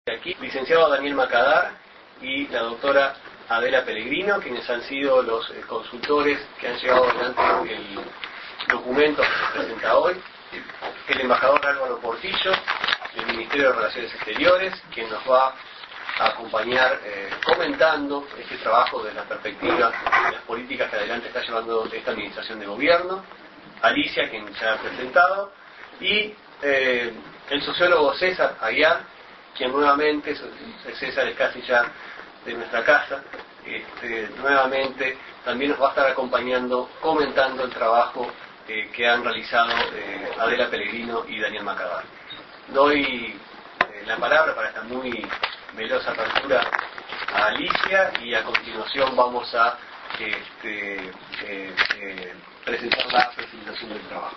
Aquí, licenciado Daniel Macadar y la doctora Adela Pellegrino, quienes han sido los consultores que han llevado adelante el documento que se presenta hoy, el embajador Álvaro Portillo, del Ministerio de Relaciones Exteriores, quien nos va a acompañar comentando este trabajo desde la perspectiva de las políticas que adelante está llevando esta administración de gobierno, Alicia, quien se ha presentado, y el sociólogo César Aguiar, quien nuevamente, César es casi ya de nuestra casa, nuevamente también nos va a estar acompañando, comentando el trabajo que han realizado Adela Pellegrino y Daniel Macadar. Doy la palabra para esta muy veloz apertura a Alicia y a continuación vamos a presentar la presentación del trabajo.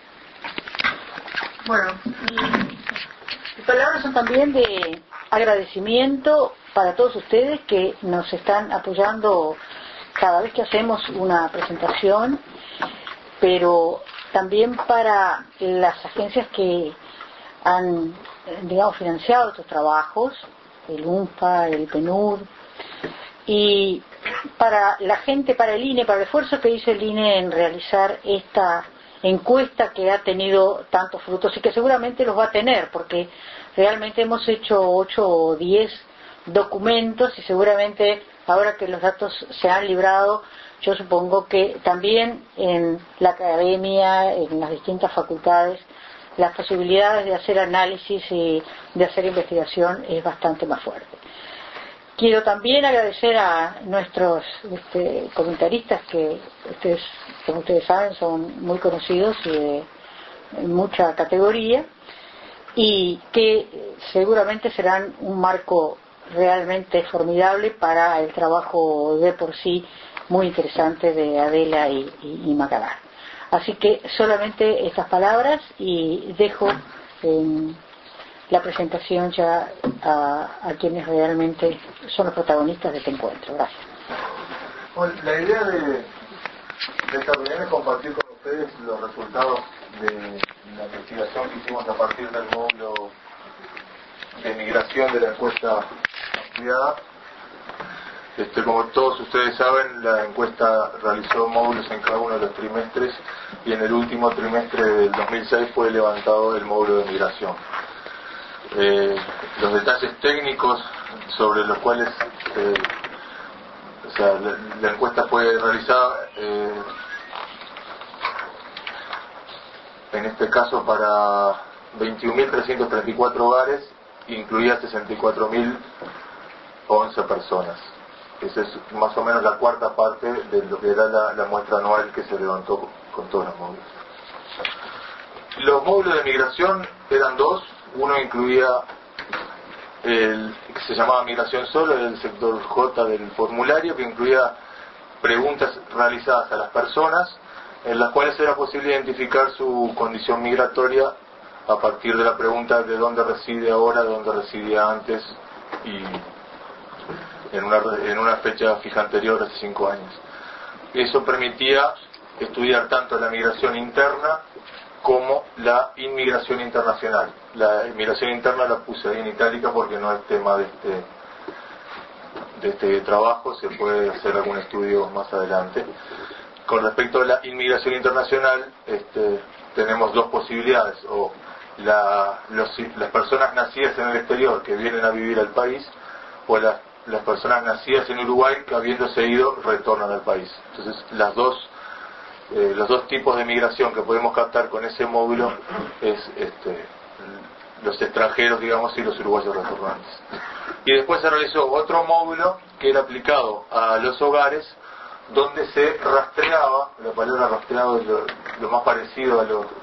Bueno, mis palabras son también de agradecimiento para todos ustedes que nos están apoyando cada vez que hacemos una presentación, pero también para las agencias que han, digamos, financiado estos trabajos, el UNFA, el PNUD, y para la gente, para el INE, para el esfuerzo que hizo el INE en realizar esta encuesta que ha tenido tantos frutos y que seguramente los va a tener, porque realmente hemos hecho 8 o 10 documentos y seguramente ahora que los datos se han librado, yo supongo que también en la academia, en las distintas facultades, las posibilidades de hacer análisis y de hacer investigación es bastante más fuerte. Quiero también agradecer a nuestros comentaristas que ustedes, como ustedes saben, son muy conocidos y de mucha categoría y que seguramente serán un marco realmente formidable para el trabajo de por sí muy interesante de Adela y Macadar. Así que solamente estas palabras y dejo la presentación ya a quienes realmente son los protagonistas de este encuentro. Gracias. Bueno, la idea de esta reunión es compartir con ustedes los resultados de la investigación que hicimos a partir del módulo de migración de la encuesta ampliada. Como todos ustedes saben, la encuesta realizó módulos en cada uno de los trimestres y en el último trimestre del 2006 fue levantado el módulo de migración. Los detalles técnicos sobre los cuales la encuesta fue realizada, en este caso para 21.334 hogares, incluía 64.011 personas. Esa es más o menos la cuarta parte de lo que era la muestra anual que se levantó con todos los módulos. Los módulos de migración eran dos. Uno incluía el que se llamaba migración solo, el sector J del formulario, que incluía preguntas realizadas a las personas en las cuales era posible identificar su condición migratoria a partir de la pregunta de dónde reside ahora, de dónde residía antes y en una fecha fija anterior, hace 5 años. Eso permitía estudiar tanto la migración interna como la inmigración internacional. La inmigración interna la puse ahí en itálica porque no es tema de este trabajo, se puede hacer algún estudio más adelante. Con respecto a la inmigración internacional, tenemos dos posibilidades: o las personas nacidas en el exterior que vienen a vivir al país, o las personas nacidas en Uruguay que, habiéndose ido, retornan al país. Entonces los dos tipos de migración que podemos captar con ese módulo es los extranjeros, digamos, y los uruguayos retornantes. Y después se realizó otro módulo que era aplicado a los hogares, donde se rastreaba, la palabra rastreado es lo más parecido a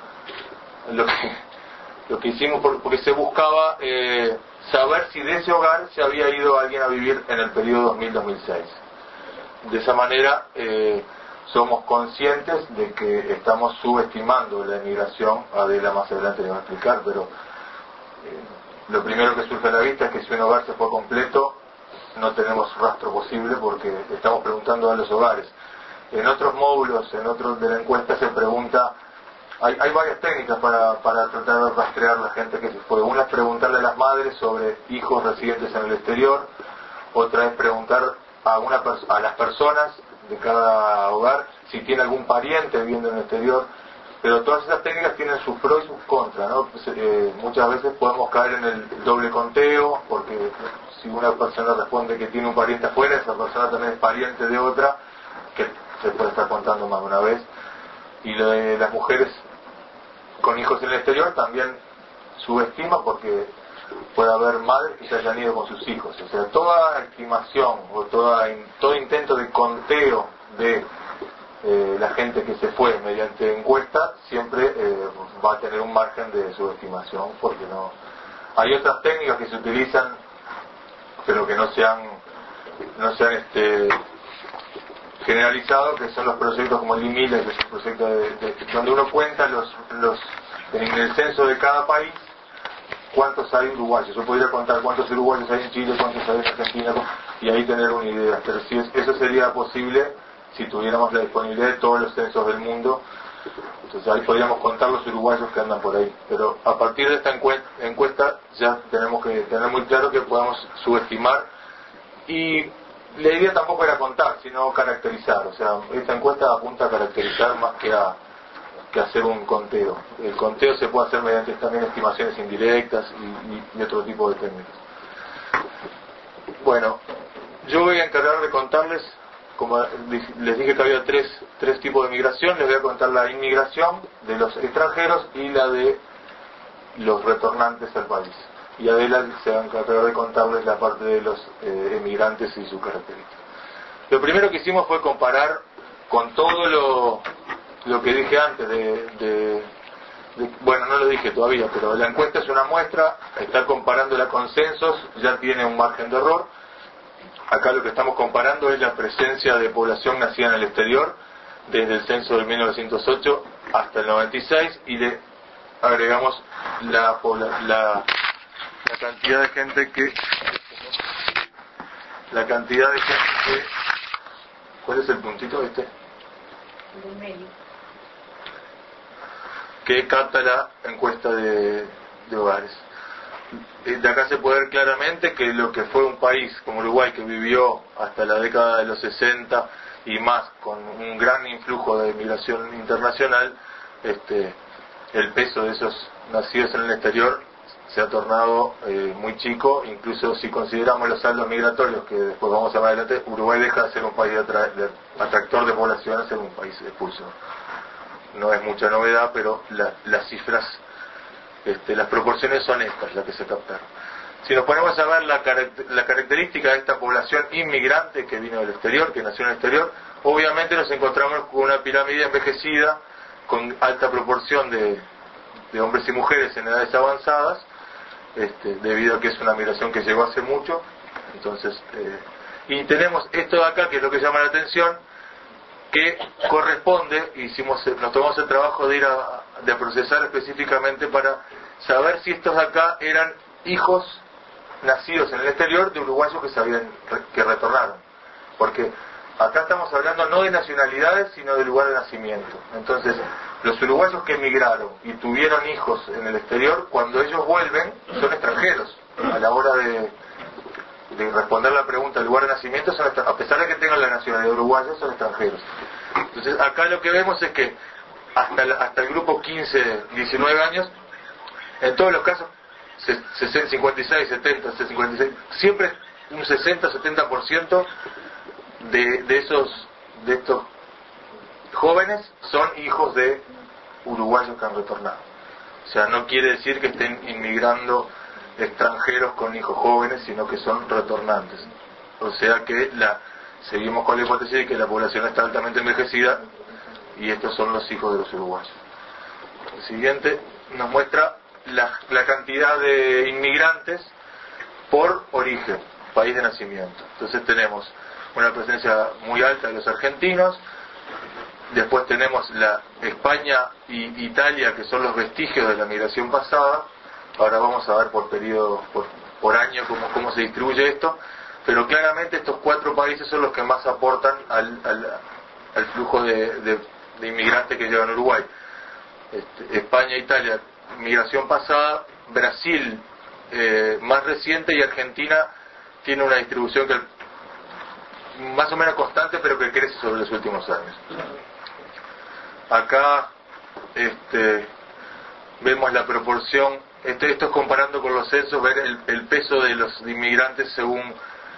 lo que hicimos, porque se buscaba saber si de ese hogar se había ido alguien a vivir en el periodo 2000-2006. De esa manera somos conscientes de que estamos subestimando la emigración. Adela más adelante le va a explicar, pero lo primero que surge a la vista es que si un hogar se fue completo, no tenemos rastro posible porque estamos preguntando a los hogares. En otros módulos, en otros de la encuesta, se pregunta hay varias técnicas para tratar de rastrear la gente que se fue. Una es preguntarle a las madres sobre hijos residentes en el exterior, otra es preguntar a las personas de cada hogar si tiene algún pariente viviendo en el exterior, pero todas esas técnicas tienen sus pros y sus contras, ¿no? Muchas veces podemos caer en el doble conteo, porque si una persona responde que tiene un pariente afuera, esa persona también es pariente de otra, que se puede estar contando más de una vez. Y lo de las mujeres con hijos en el exterior también subestima, porque puede haber madres que se hayan ido con sus hijos. O sea, toda estimación o todo intento de conteo de la gente que se fue mediante encuesta siempre va a tener un margen de subestimación, porque no hay otras técnicas que se utilizan, pero que no se han generalizado, que son los proyectos como el IMILA, que es un proyecto donde uno cuenta en el censo de cada país cuántos hay uruguayos. Yo podría contar cuántos uruguayos hay en Chile, cuántos hay en Argentina, y ahí tener una idea. Pero si eso sería posible si tuviéramos la disponibilidad de todos los censos del mundo. Entonces ahí podríamos contar los uruguayos que andan por ahí. Pero a partir de esta encuesta ya tenemos que tener muy claro que podemos subestimar, y la idea tampoco era contar, sino caracterizar. O sea, esta encuesta apunta a caracterizar más que a hacer un conteo. El conteo se puede hacer mediante también estimaciones indirectas y otro tipo de técnicas. Bueno, yo voy a encargar de contarles, como les dije que había tres tipos de migración, les voy a contar la inmigración de los extranjeros y la de los retornantes al país. Y Adela se va a encargar de contarles la parte de los emigrantes y sus características. Lo primero que hicimos fue comparar con todo lo que dije antes bueno, no lo dije todavía, pero la encuesta es una muestra, estar comparándola con censos ya tiene un margen de error. Acá lo que estamos comparando es la presencia de población nacida en el exterior desde el censo de 1908 hasta el 96, y le agregamos la cantidad de gente que ¿cuál es el puntito este? Del medio. Que capta la encuesta de hogares. De acá se puede ver claramente que lo que fue un país como Uruguay, que vivió hasta la década de los 60 y más con un gran influjo de migración internacional, el peso de esos nacidos en el exterior se ha tornado muy chico. Incluso si consideramos los saldos migratorios, que después vamos a ver adelante, Uruguay deja de ser un país atractor de población a ser un país expulsor. No es mucha novedad, pero las cifras, las proporciones son estas, las que se captaron. Si nos ponemos a ver la característica de esta población inmigrante que vino del exterior, que nació en el exterior, obviamente nos encontramos con una pirámide envejecida, con alta proporción de hombres y mujeres en edades avanzadas, debido a que es una migración que llegó hace mucho. Entonces, y tenemos esto de acá, que es lo que llama la atención, que corresponde, nos tomamos el trabajo de de procesar específicamente para saber si estos de acá eran hijos nacidos en el exterior de uruguayos que retornaron. Porque acá estamos hablando no de nacionalidades, sino de lugar de nacimiento. Entonces, los uruguayos que emigraron y tuvieron hijos en el exterior, cuando ellos vuelven, son extranjeros. A la hora de responder la pregunta del lugar de nacimiento, a pesar de que tengan la nacionalidad uruguaya, son extranjeros. Entonces, acá lo que vemos es que hasta el grupo 15-19 años, en todos los casos, 56, 70, 56, siempre un 60-70% de estos jóvenes son hijos de uruguayos que han retornado. O sea, no quiere decir que estén inmigrando extranjeros con hijos jóvenes, sino que son retornantes. O sea que seguimos con la hipótesis de que la población está altamente envejecida y estos son los hijos de los uruguayos. El siguiente nos muestra la cantidad de inmigrantes por origen, país de nacimiento. Entonces tenemos una presencia muy alta de los argentinos, después tenemos España y Italia, que son los vestigios de la migración pasada. Ahora vamos a ver por periodo, por año cómo se distribuye esto, pero claramente estos 4 países son los que más aportan al flujo de inmigrantes que llegan a Uruguay. España, Italia, migración pasada, Brasil más reciente, y Argentina tiene una distribución que más o menos constante, pero que crece sobre los últimos años. Acá vemos la proporción, esto es comparando con los censos, ver el peso de los inmigrantes según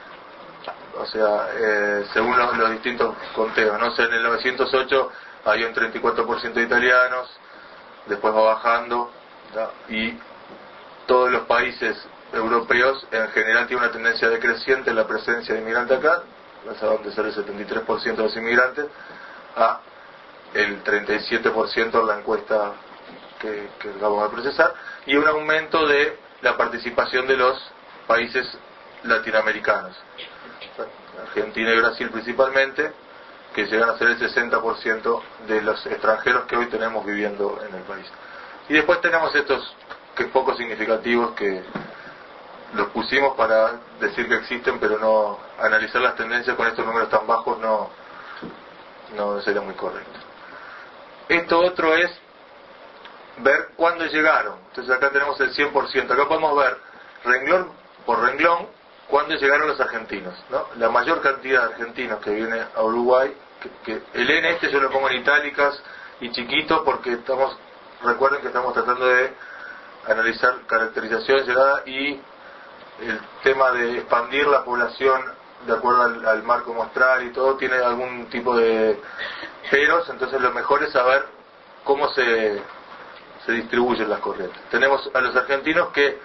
los distintos conteos, ¿no? O sea, en el 908 había un 34% de italianos, después va bajando, ¿no? Y todos los países europeos en general tienen una tendencia decreciente en la presencia de inmigrantes acá, pasaron de ser el 73% de los inmigrantes a el 37% en la encuesta que acabamos de procesar, y un aumento de la participación de los países latinoamericanos, Argentina y Brasil principalmente, que llegan a ser el 60% de los extranjeros que hoy tenemos viviendo en el país. Y después tenemos estos que poco significativos, que los pusimos para decir que existen, pero no analizar las tendencias con estos números tan bajos no sería muy correcto. Esto otro es ver cuándo llegaron. Entonces acá tenemos el 100%. Acá podemos ver renglón por renglón cuándo llegaron los argentinos, ¿no? La mayor cantidad de argentinos que viene a Uruguay, que el N yo lo pongo en itálicas y chiquito porque recuerden que estamos tratando de analizar caracterización, llegada y el tema de expandir la población de acuerdo al marco muestral y todo, tiene algún tipo de peros, entonces lo mejor es saber cómo se distribuyen las corrientes. Tenemos a los argentinos que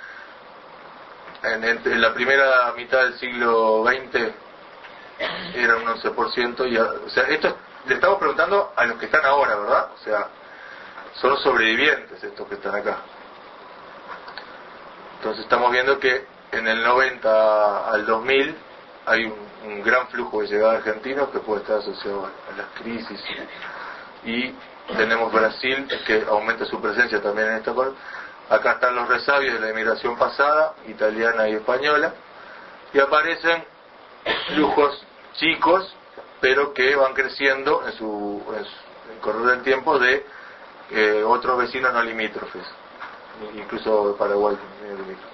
en la primera mitad del siglo XX eran un 11%, o sea, esto le estamos preguntando a los que están ahora, ¿verdad? O sea, son los sobrevivientes estos que están acá. Entonces estamos viendo que en el 90 al 2000 hay un gran flujo de llegada de argentinos que puede estar asociado a las crisis, y tenemos Brasil que aumenta su presencia también en esta parte. Acá están los resabios de la inmigración pasada, italiana y española, y aparecen flujos chicos, pero que van creciendo en el correr del tiempo de otros vecinos no limítrofes, incluso Paraguay no limítrofe.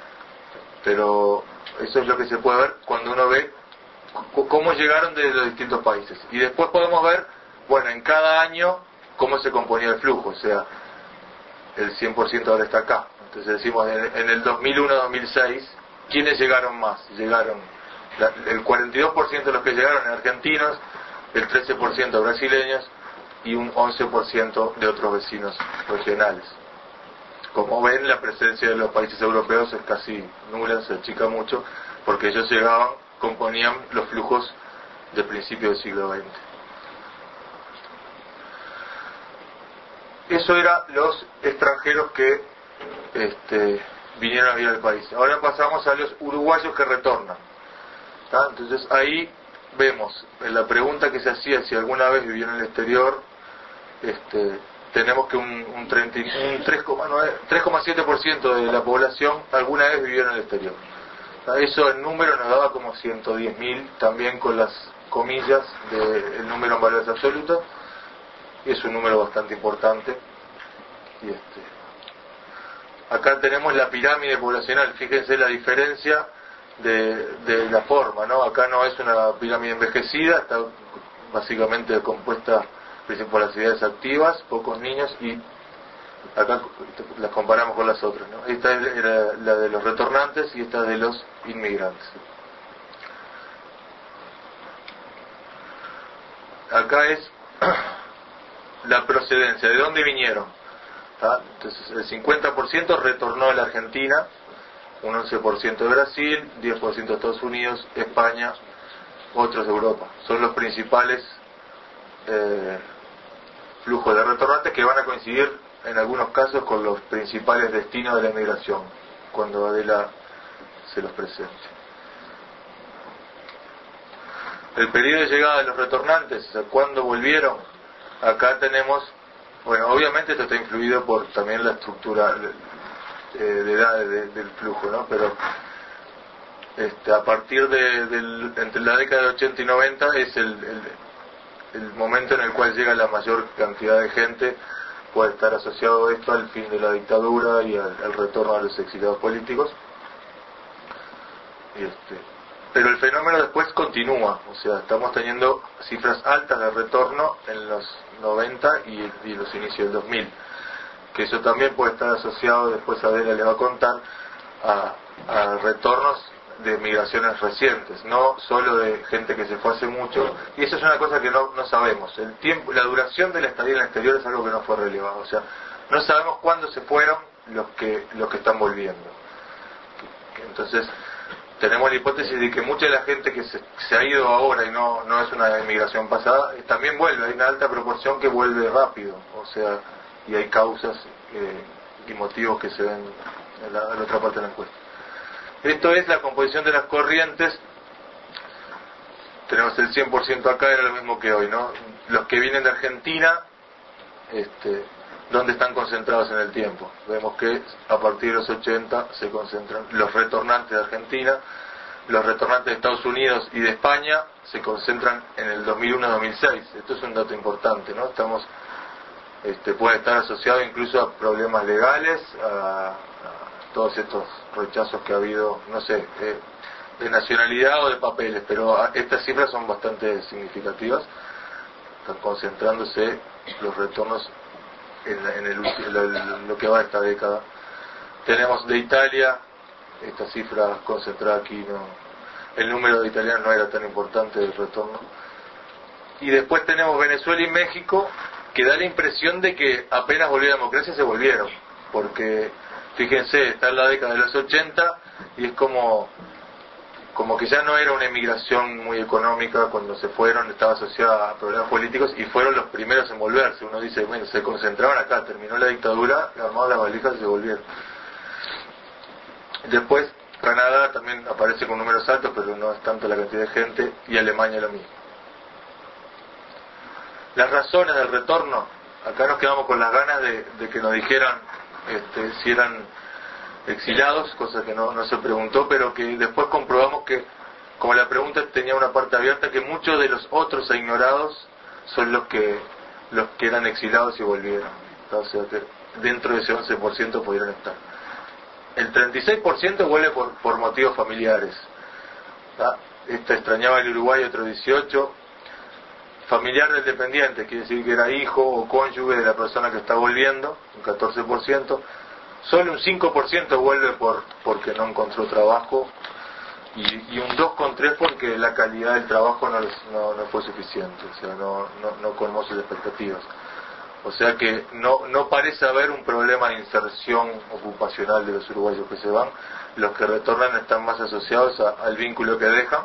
Pero eso es lo que se puede ver cuando uno ve cómo llegaron de los distintos países. Y después podemos ver, bueno, en cada año cómo se componía el flujo, o sea, el 100% ahora está acá. Entonces decimos, en el 2001-2006, ¿quiénes llegaron más? Llegaron el 42% de los que llegaron en argentinos, el 13% brasileños y un 11% de otros vecinos regionales. Como ven, la presencia de los países europeos es casi nula, se achica mucho, porque ellos componían los flujos de principio del siglo XX. Eso era los extranjeros que vinieron a vivir al país. Ahora pasamos a los uruguayos que retornan. ¿Tá? Entonces ahí vemos, en la pregunta que se hacía si alguna vez vivió en el exterior, tenemos que un 3,7% de la población alguna vez vivió en el exterior. Eso en número nos daba como 110.000, también con las comillas del número en valores absolutos. Es un número bastante importante. Y acá tenemos la pirámide poblacional. Fíjense la diferencia de la forma, ¿no? Acá no es una pirámide envejecida, está básicamente compuesta por las edades activas, pocos niños, y acá las comparamos con las otras, ¿no? Esta era la de los retornantes y esta de los inmigrantes. Acá es la procedencia, de dónde vinieron. Entonces el 50% retornó a la Argentina, un 11% de Brasil, 10% de Estados Unidos, España, otros de Europa. Son los principales flujos de retornantes, que van a coincidir en algunos casos con los principales destinos de la emigración, cuando Adela se los presente. El periodo de llegada de los retornantes, o sea, ¿cuándo volvieron? Acá tenemos, bueno, obviamente esto está influido por también la estructura de edad del flujo, ¿no? Pero a partir entre la década de 80 y 90 es el momento en el cual llega la mayor cantidad de gente puede estar asociado esto al fin de la dictadura y al retorno a los exiliados políticos. Pero el fenómeno después continúa, o sea, estamos teniendo cifras altas de retorno en los 90 y los inicios del 2000, que eso también puede estar asociado, después Adela le va a contar, a retornos de migraciones recientes, no solo de gente que se fue hace mucho, y eso es una cosa que no sabemos. El tiempo, la duración de la estadía en el exterior es algo que no fue relevado, o sea, no sabemos cuándo se fueron los que están volviendo. Entonces, tenemos la hipótesis de que mucha de la gente que se ha ido ahora y no es una inmigración pasada, también vuelve, hay una alta proporción que vuelve rápido, o sea, y hay causas y motivos que se ven en la otra parte de la encuesta. Esto es la composición de las corrientes. Tenemos el 100% acá, era lo mismo que hoy, ¿no? Los que vienen de Argentina, ¿dónde están concentrados en el tiempo? Vemos que a partir de los 80 se concentran los retornantes de Argentina, los retornantes de Estados Unidos y de España se concentran en el 2001-2006. Esto es un dato importante, ¿no? Puede estar asociado incluso a problemas legales, a todos estos rechazos que ha habido, no sé, de nacionalidad o de papeles, pero estas cifras son bastante significativas. Están concentrándose los retornos en lo que va de esta década. Tenemos de Italia, esta cifra concentrada aquí, el número de italianos no era tan importante del retorno. Y después tenemos Venezuela y México, que da la impresión de que apenas volvió la democracia se volvieron, porque fíjense, está en la década de los 80 y es como que ya no era una emigración muy económica cuando se fueron, estaba asociada a problemas políticos y fueron los primeros en volverse. Uno dice, bueno, se concentraban acá, terminó la dictadura, armaron las valijas y se volvieron. Después Canadá también aparece con números altos, pero no es tanto la cantidad de gente, y Alemania lo mismo. Las razones del retorno, acá nos quedamos con las ganas de que nos dijeran si eran exiliados, cosa que no se preguntó, pero que después comprobamos que, como la pregunta tenía una parte abierta, que muchos de los otros ignorados son los que eran exiliados y volvieron. O sea que dentro de ese 11% pudieron estar. El 36% vuelve por motivos familiares. Extrañaba el Uruguay, otro 18%. Familiar del dependiente, quiere decir que era hijo o cónyuge de la persona que está volviendo, un 14%. Solo un 5% vuelve porque no encontró trabajo y un 2,3% porque la calidad del trabajo no fue suficiente, o sea, no colmó sus expectativas. O sea que no parece haber un problema de inserción ocupacional de los uruguayos que se van. Los que retornan están más asociados al vínculo que dejan,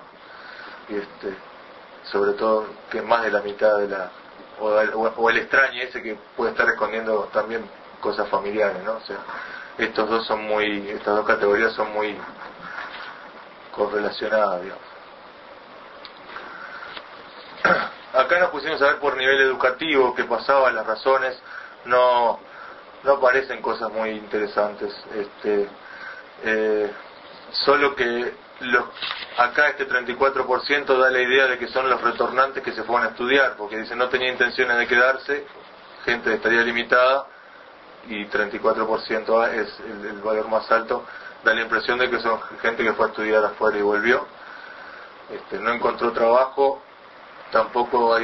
sobre todo que más de la mitad de o el extraño ese que puede estar escondiendo también cosas familiares, ¿no? O sea, estas dos categorías son muy correlacionadas, digamos. Acá nos pusimos a ver por nivel educativo qué pasaba, las razones, no aparecen cosas muy interesantes, solo que acá este 34% da la idea de que son los retornantes que se fueron a estudiar, porque dicen no tenía intenciones de quedarse, gente de estadía limitada, y 34% es el valor más alto, da la impresión de que son gente que fue a estudiar afuera y volvió, no encontró trabajo, tampoco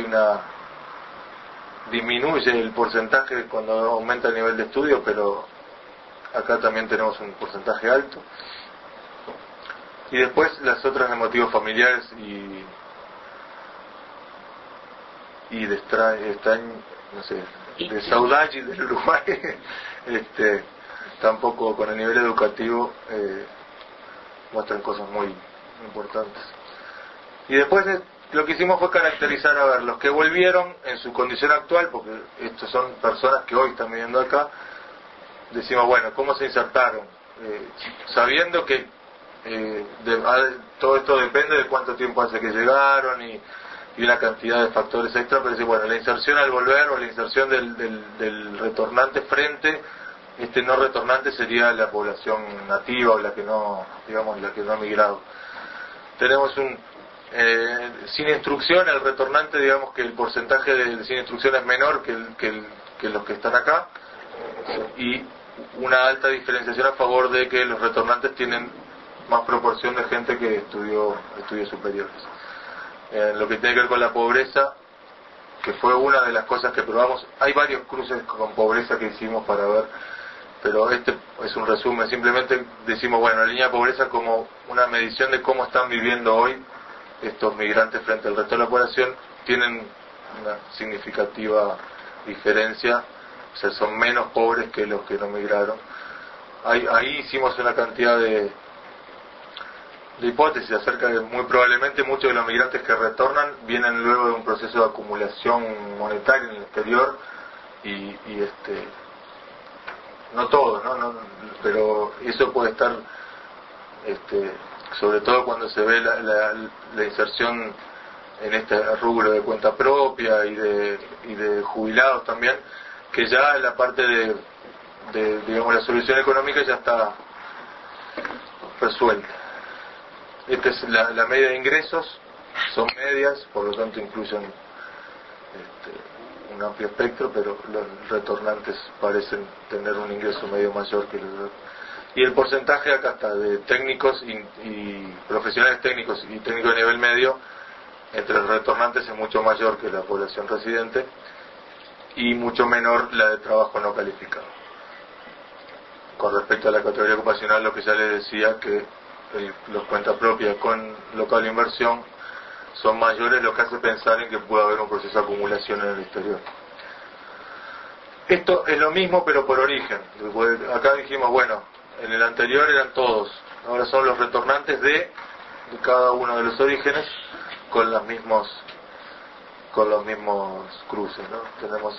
disminuye el porcentaje cuando aumenta el nivel de estudio, pero acá también tenemos un porcentaje alto. Y después las otras de motivos familiares y de no sé, de saudade del Uruguay, tampoco con el nivel educativo muestran cosas muy importantes. Y después lo que hicimos fue caracterizar, a ver, los que volvieron en su condición actual, porque estos son personas que hoy están viviendo acá, decimos, bueno, ¿cómo se insertaron? Sabiendo que todo esto depende de cuánto tiempo hace que llegaron y una cantidad de factores extra, pero bueno, la inserción al volver o la inserción del retornante frente no retornante sería la población nativa o la que no ha migrado. Tenemos sin instrucción, el retornante, digamos que el porcentaje de sin instrucción es menor que que los que están acá, y una alta diferenciación a favor de que los retornantes tienen más proporción de gente que estudió estudios superiores. Lo que tiene que ver con la pobreza, que fue una de las cosas que probamos, hay varios cruces con pobreza que hicimos para ver, pero este es un resumen. Simplemente decimos, bueno, la línea de pobreza como una medición de cómo están viviendo hoy estos migrantes frente al resto de la población, tienen una significativa diferencia, o sea, son menos pobres que los que no migraron. Ahí hicimos una cantidad de hipótesis acerca de, muy probablemente muchos de los migrantes que retornan vienen luego de un proceso de acumulación monetaria en el exterior, y no todos, ¿no? Pero eso puede estar, sobre todo cuando se ve la inserción en este rubro de cuenta propia y de jubilados también, que ya la parte de digamos, la solución económica ya está resuelta. Esta es la media de ingresos, son medias, por lo tanto incluyen un amplio espectro, pero los retornantes parecen tener un ingreso medio mayor que los otros. Y el porcentaje acá está de técnicos y profesionales técnicos y técnicos de nivel medio entre los retornantes es mucho mayor que la población residente, y mucho menor la de trabajo no calificado. Con respecto a la categoría ocupacional, lo que ya les decía, que los cuenta propia con local inversión son mayores, lo que hace pensar en que puede haber un proceso de acumulación en el exterior. Esto es lo mismo pero por origen. Acá dijimos, bueno, en el anterior eran todos, ahora son los retornantes de cada uno de los orígenes con los mismos cruces, ¿no? Tenemos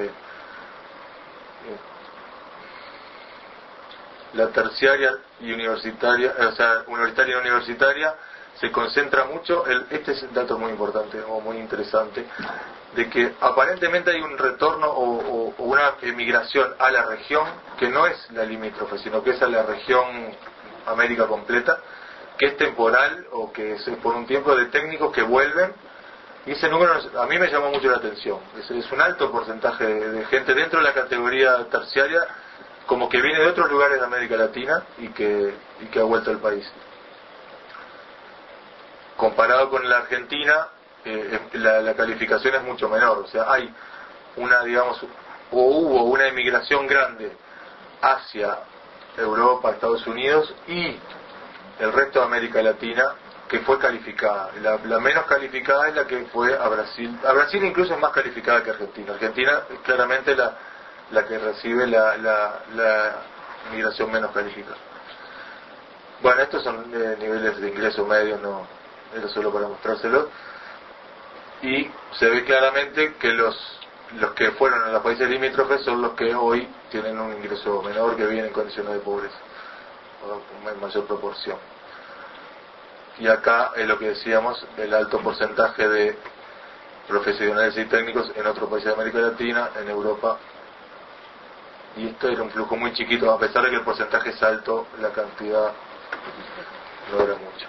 la terciaria y universitaria, o sea, universitaria y universitaria, se concentra mucho, este es un dato muy importante o muy interesante, de que aparentemente hay un retorno o una emigración a la región que no es la limítrofe, sino que es a la región América completa, que es temporal o que es por un tiempo, de técnicos que vuelven, y ese número a mí me llamó mucho la atención. Es un alto porcentaje de gente dentro de la categoría terciaria, como que viene de otros lugares de América Latina y que ha vuelto al país. Comparado con la Argentina, la calificación es mucho menor, o sea, hay una, digamos, o hubo una emigración grande hacia Europa, Estados Unidos y el resto de América Latina, que fue calificada. La menos calificada es la que fue a Brasil. A Brasil incluso es más calificada que Argentina. Argentina es claramente la que recibe la migración menos calificada. Bueno, estos son niveles de ingreso medio, no era solo para mostrárselo. Y se ve claramente que los que fueron a los países limítrofes son los que hoy tienen un ingreso menor, que viven en condiciones de pobreza, o en mayor proporción. Y acá es lo que decíamos, el alto porcentaje de profesionales y técnicos en otros países de América Latina, en Europa. Y esto era un flujo muy chiquito, a pesar de que el porcentaje es alto, la cantidad no era mucho.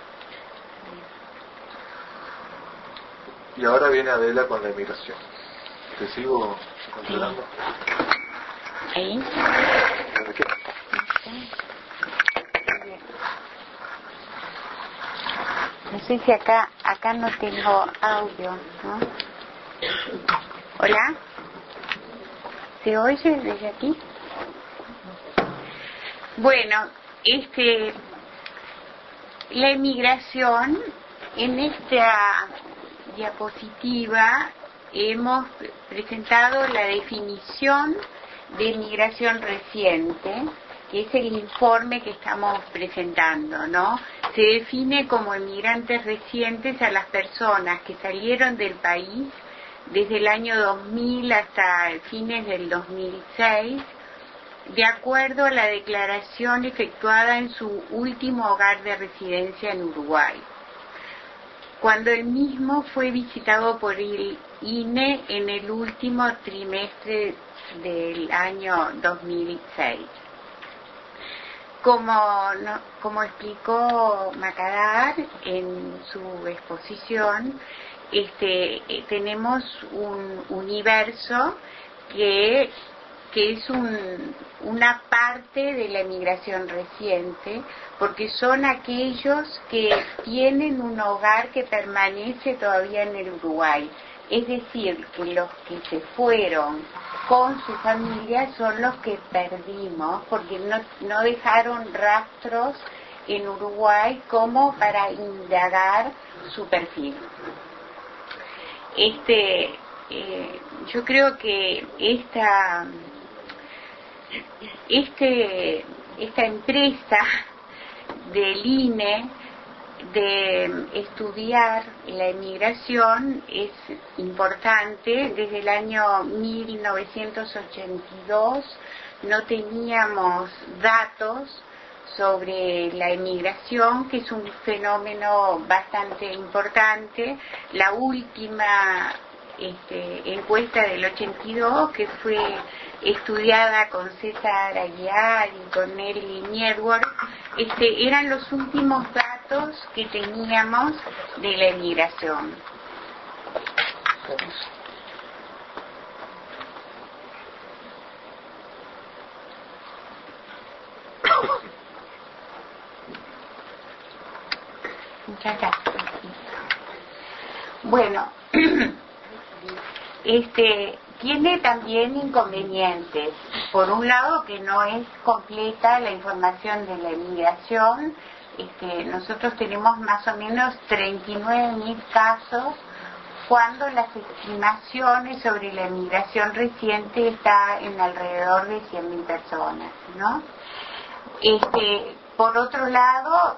Y ahora viene Adela con la inmigración. ¿Te sigo controlando? ¿Ahí? ¿De qué? No sé si acá no tengo audio, ¿no? ¿Hola? ¿Se oye desde aquí? Bueno, la inmigración, en esta diapositiva hemos presentado la definición de migración reciente, que es el informe que estamos presentando, ¿no? Se define como inmigrantes recientes a las personas que salieron del país desde el año 2000 hasta fines del 2006, de acuerdo a la declaración efectuada en su último hogar de residencia en Uruguay, cuando el mismo fue visitado por el INE en el último trimestre del año 2006. Como explicó Macadar en su exposición, tenemos un universo que es una parte de la emigración reciente, porque son aquellos que tienen un hogar que permanece todavía en el Uruguay. Es decir, que los que se fueron con su familia son los que perdimos, porque no dejaron rastros en Uruguay como para indagar su perfil. Yo creo que esta empresa del INE de estudiar la emigración es importante. Desde el año 1982 no teníamos datos sobre la emigración, que es un fenómeno bastante importante. La última encuesta del 82, que fue estudiada con César Aguiar y con Nelly Niedworth, eran los últimos datos que teníamos de la emigración. Muchas gracias. Bueno, tiene también inconvenientes. Por un lado, que no es completa la información de la emigración. Nosotros tenemos más o menos 39.000 casos, cuando las estimaciones sobre la emigración reciente está en alrededor de 100.000 personas, ¿no? Por otro lado,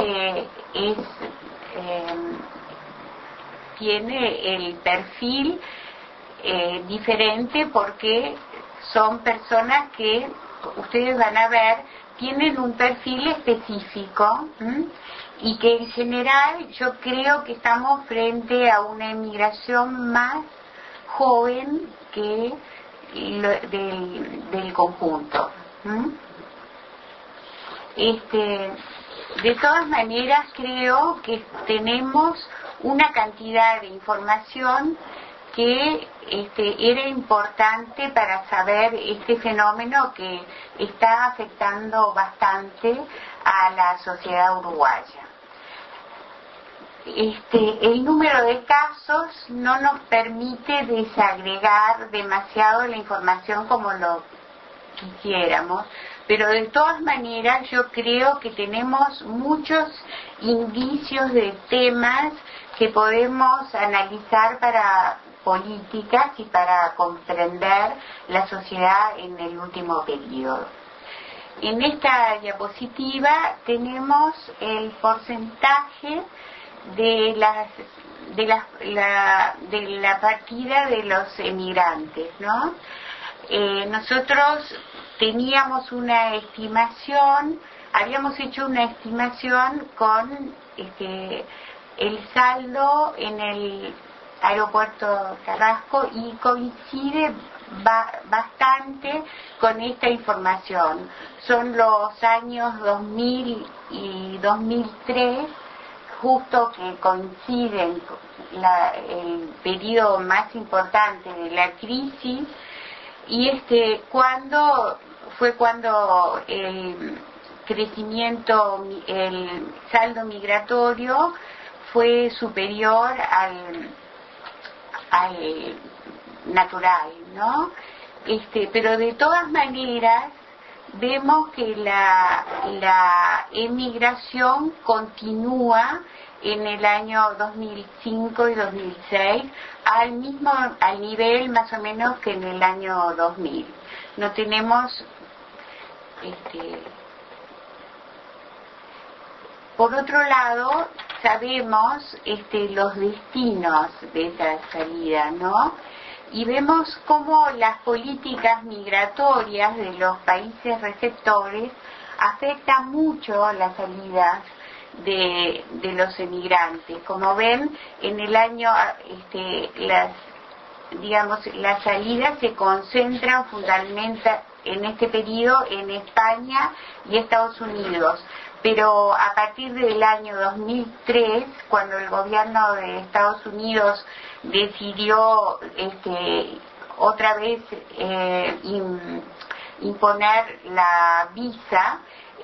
tiene el perfil diferente, porque son personas que, ustedes van a ver, tienen un perfil específico, y que en general yo creo que estamos frente a una emigración más joven que del conjunto. De todas maneras, creo que tenemos una cantidad de información que era importante para saber este fenómeno que está afectando bastante a la sociedad uruguaya. El número de casos no nos permite desagregar demasiado la información como lo quisiéramos, pero de todas maneras yo creo que tenemos muchos indicios de temas que podemos analizar para políticas y para comprender la sociedad en el último periodo. En esta diapositiva tenemos el porcentaje de la partida de los emigrantes, ¿no? Nosotros teníamos una estimación, habíamos hecho una estimación con el saldo en el aeropuerto Carrasco, y coincide bastante con esta información. Son los años 2000 y 2003, justo que coinciden el periodo más importante de la crisis, y cuando el crecimiento, el saldo migratorio fue superior al natural, ¿no? Pero de todas maneras vemos que la emigración continúa en el año 2005 y 2006 al nivel más o menos que en el año 2000. No tenemos por otro lado, sabemos los destinos de esa salida, ¿no? Y vemos cómo las políticas migratorias de los países receptores afectan mucho la salida de los emigrantes. Como ven, en el año las salidas se concentran fundamentalmente en este periodo en España y Estados Unidos. Pero a partir del año 2003, cuando el gobierno de Estados Unidos decidió otra vez imponer la visa,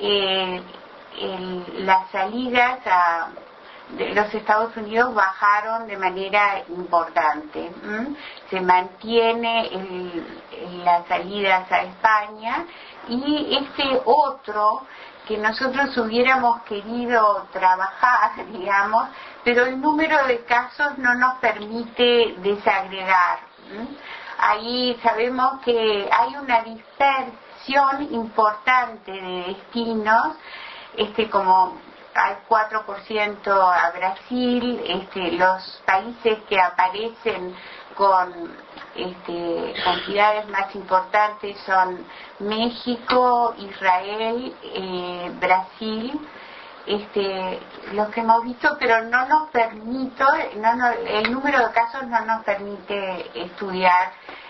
las salidas de los Estados Unidos bajaron de manera importante. Se mantiene las salidas a España, y este otro que nosotros hubiéramos querido trabajar, digamos, pero el número de casos no nos permite desagregar. Ahí sabemos que hay una dispersión importante de destinos, como hay 4% a Brasil, los países que aparecen con cantidades más importantes son México, Israel, Brasil, los que hemos visto, pero no nos permite, el número de casos no nos permite estudiar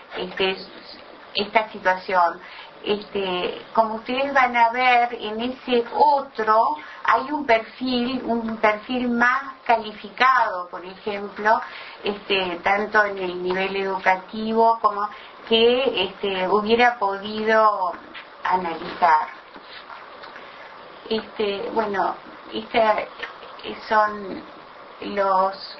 esta situación. Como ustedes van a ver, en ese otro hay un perfil más calificado, por ejemplo, tanto en el nivel educativo como que hubiera podido analizar. Bueno, son los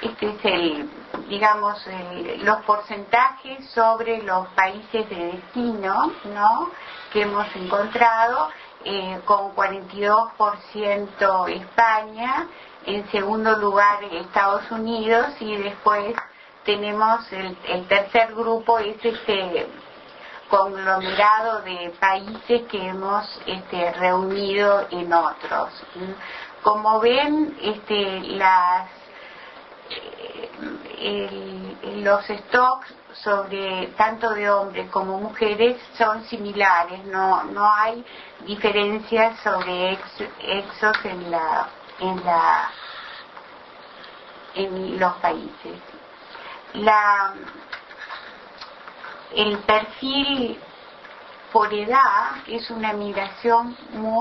los porcentajes sobre los países de destino, ¿no?, que hemos encontrado, con 42% España, en segundo lugar Estados Unidos, y después tenemos el tercer grupo, es conglomerado de países que hemos reunido en otros. Como ven, los stocks sobre tanto de hombres como mujeres son similares, no hay diferencias sobre exos en los países. El perfil por edad es una migración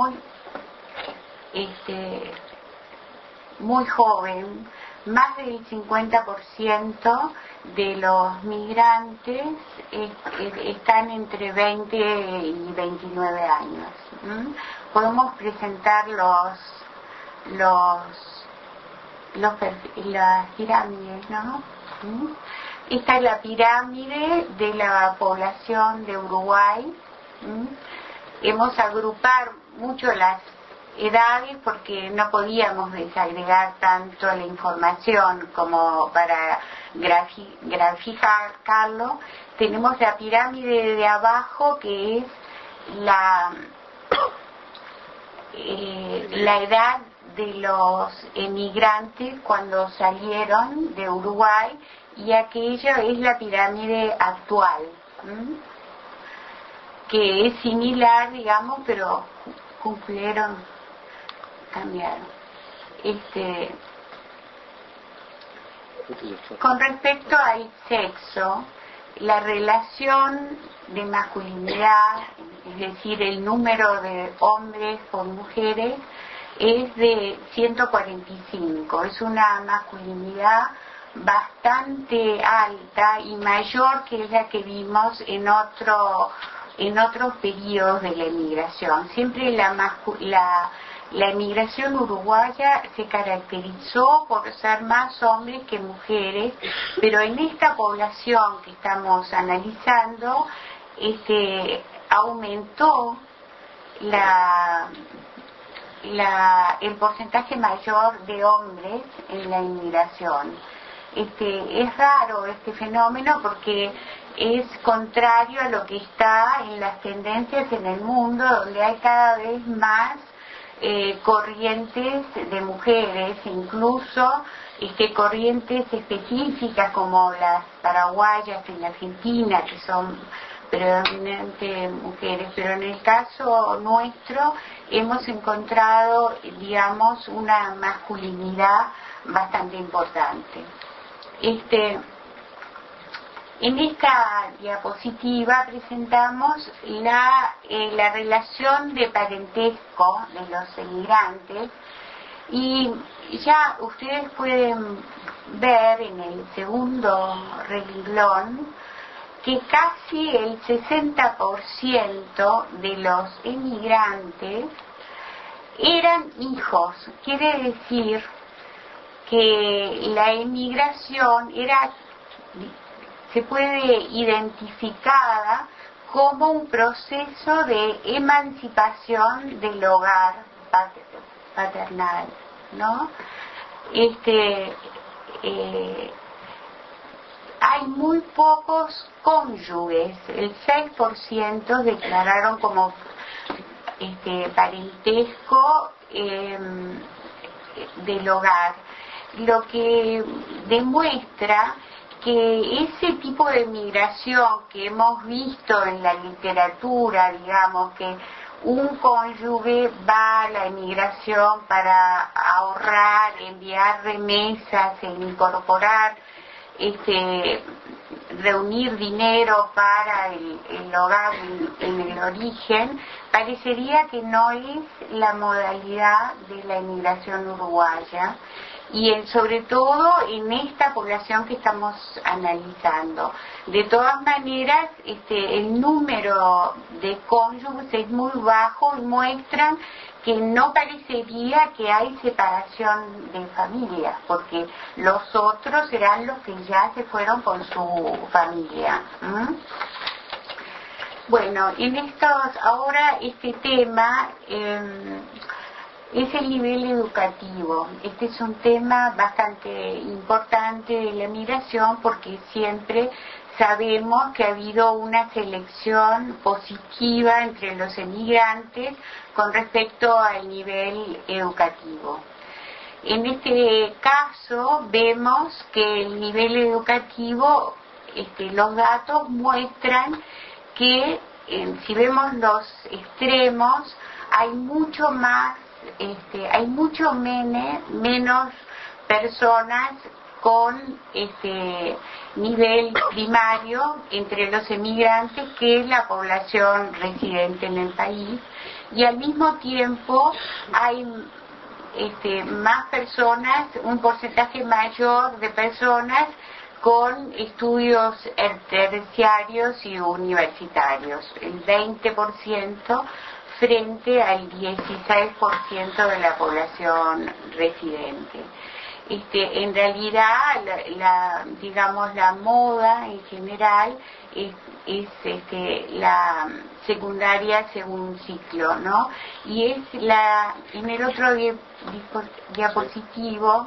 muy joven. Más del 50% de los migrantes están entre 20 y 29 años. Podemos presentar las pirámides, ¿no? Esta es la pirámide de la población de Uruguay. Hemos agrupado mucho las edades porque no podíamos desagregar tanto la información como para graficarlo. Tenemos la pirámide de abajo, que es la edad de los emigrantes cuando salieron de Uruguay, y aquella es la pirámide actual, que es similar, digamos, pero cambiaron. Con respecto al sexo, la relación de masculinidad, es decir, el número de hombres por mujeres, es de 145. Es una masculinidad bastante alta y mayor que la que vimos en otros periodos de la emigración. Siempre la emigración uruguaya se caracterizó por ser más hombres que mujeres, pero en esta población que estamos analizando, aumentó el porcentaje mayor de hombres en la inmigración. Es raro este fenómeno porque es contrario a lo que está en las tendencias en el mundo, donde hay cada vez más corrientes de mujeres, incluso corrientes específicas como las paraguayas en la Argentina, que son predominantemente mujeres, pero en el caso nuestro hemos encontrado, digamos, una masculinidad bastante importante. En esta diapositiva presentamos la relación de parentesco de los emigrantes, y ya ustedes pueden ver en el segundo renglón que casi el 60% de los emigrantes eran hijos. Quiere decir que la emigración se puede identificar como un proceso de emancipación del hogar paternal, ¿no? Hay muy pocos cónyuges, el 6% declararon como parentesco del hogar, lo que demuestra que ese tipo de migración que hemos visto en la literatura, digamos, que un cónyuge va a la emigración para ahorrar, enviar remesas, incorporar, reunir dinero para el hogar en el origen, parecería que no es la modalidad de la emigración uruguaya, y sobre todo en esta población que estamos analizando. De todas maneras, el número de cónyuges es muy bajo y muestran que no parecería que hay separación de familias, porque los otros serán los que ya se fueron con su familia. Bueno, ahora este tema es el nivel educativo. Este es un tema bastante importante de la migración, porque siempre sabemos que ha habido una selección positiva entre los emigrantes con respecto al nivel educativo. En este caso vemos que el nivel educativo, los datos muestran que si vemos los extremos, hay mucho menos personas con nivel primario entre los emigrantes que la población residente en el país, y al mismo tiempo hay más personas, un porcentaje mayor de personas con estudios terciarios y universitarios, el 20% frente al 16% de la población residente. En realidad, la moda en general es la secundaria según ciclo, ¿no? Y en el otro diapositivo,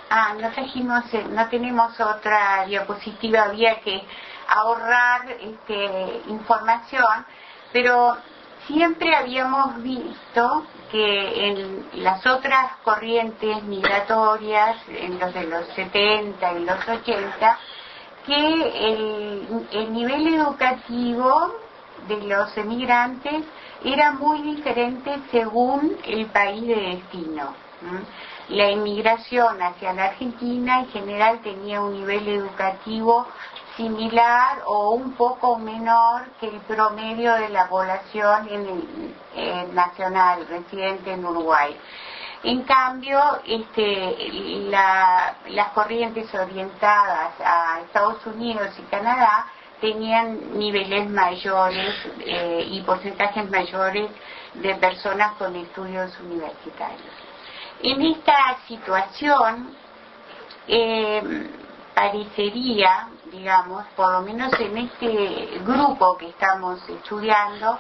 no tenemos otra diapositiva, había que ahorrar información, pero siempre habíamos visto que en las otras corrientes migratorias, en los de los 70 y los 80, que el nivel educativo de los emigrantes era muy diferente según el país de destino. La inmigración hacia la Argentina en general tenía un nivel educativo similar o un poco menor que el promedio de la población nacional residente en Uruguay. En cambio, las corrientes orientadas a Estados Unidos y Canadá tenían niveles mayores y porcentajes mayores de personas con estudios universitarios. En esta situación, parecería, digamos, por lo menos en este grupo que estamos estudiando,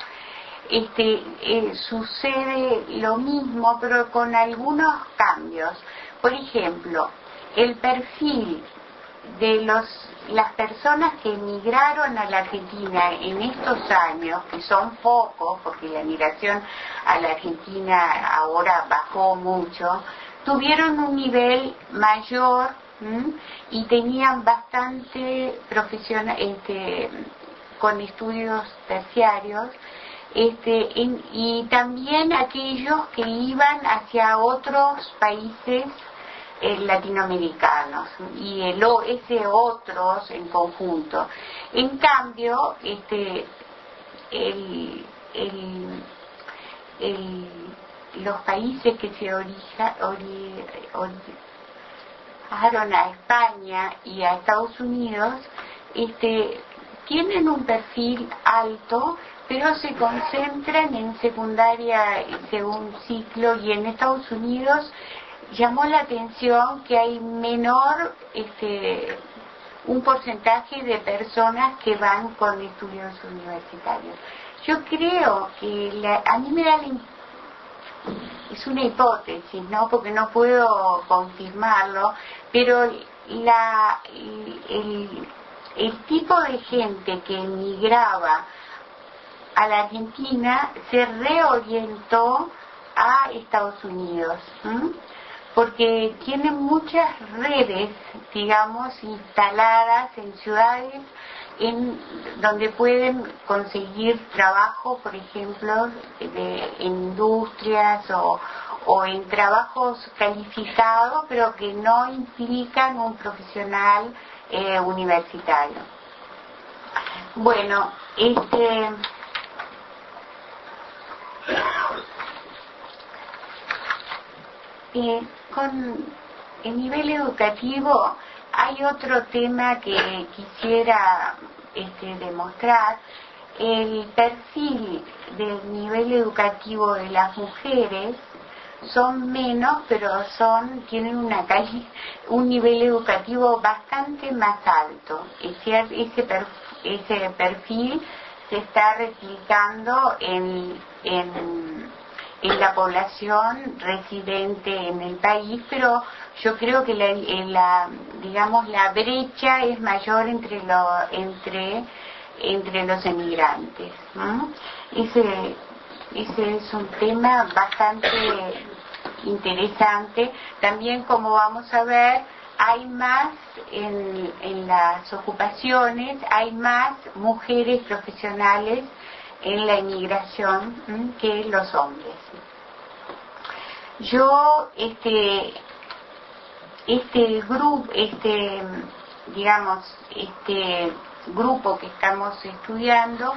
sucede lo mismo, pero con algunos cambios. Por ejemplo, el perfil de las personas que emigraron a la Argentina en estos años, que son pocos, porque la migración a la Argentina ahora bajó mucho, tuvieron un nivel mayor y tenían bastante con estudios terciarios, y también aquellos que iban hacia otros países latinoamericanos, y ese otros en conjunto. En cambio, los países que se orientaron a España y a Estados Unidos, tienen un perfil alto, pero se concentran en secundaria según ciclo, y en Estados Unidos llamó la atención que hay menor un porcentaje de personas que van con estudios universitarios. Yo creo que a mí me da es una hipótesis, ¿no? Porque no puedo confirmarlo, pero el tipo de gente que emigraba a la Argentina se reorientó a Estados Unidos, porque tienen muchas redes, digamos, instaladas en ciudades donde pueden conseguir trabajo, por ejemplo, en industrias o en trabajos calificados, pero que no implican un profesional universitario. Bueno, con el nivel educativo hay otro tema que quisiera demostrar. El perfil del nivel educativo de las mujeres son menos, pero tienen un nivel educativo bastante más alto. Ese perfil se está replicando en la población residente en el país, pero yo creo que la brecha es mayor entre los emigrantes, ¿no? Ese es un tema bastante interesante. También, como vamos a ver, hay más en las ocupaciones, hay más mujeres profesionales en la inmigración que los hombres. Yo grupo que estamos estudiando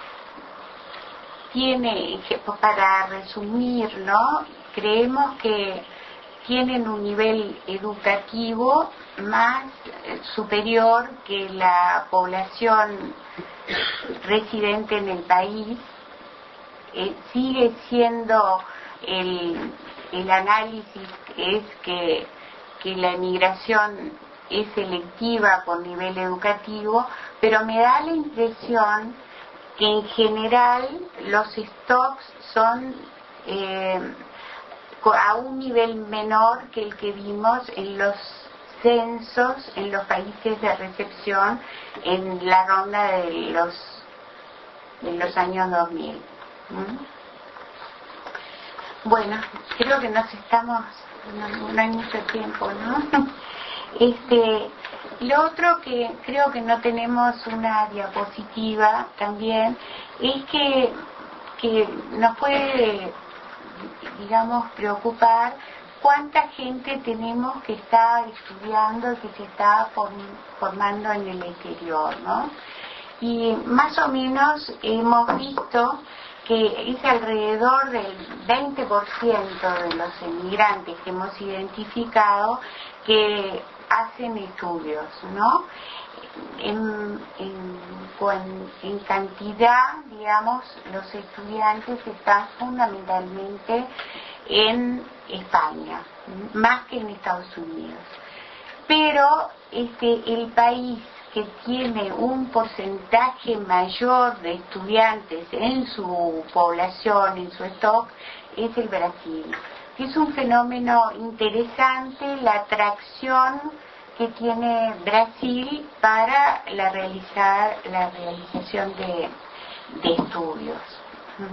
tiene, para resumirlo, creemos que tienen un nivel educativo más superior que la población residente en el país. Sigue siendo el análisis es que la emigración es selectiva por nivel educativo, pero me da la impresión que en general los stocks son a un nivel menor que el que vimos en los censos en los países de recepción en la ronda de los años 2000. Bueno, creo que no hay mucho tiempo, ¿no? Lo otro que creo que no tenemos una diapositiva también es que nos puede, digamos, preocupar cuánta gente tenemos que está estudiando, que se está formando en el exterior, ¿no? Y más o menos hemos visto que es alrededor del 20% de los emigrantes que hemos identificado que hacen estudios, ¿no? En cantidad, digamos, los estudiantes están fundamentalmente en España, más que en Estados Unidos. Pero el país que tiene un porcentaje mayor de estudiantes en su población, en su stock, es el Brasil. Es un fenómeno interesante la atracción que tiene Brasil para la realización de estudios.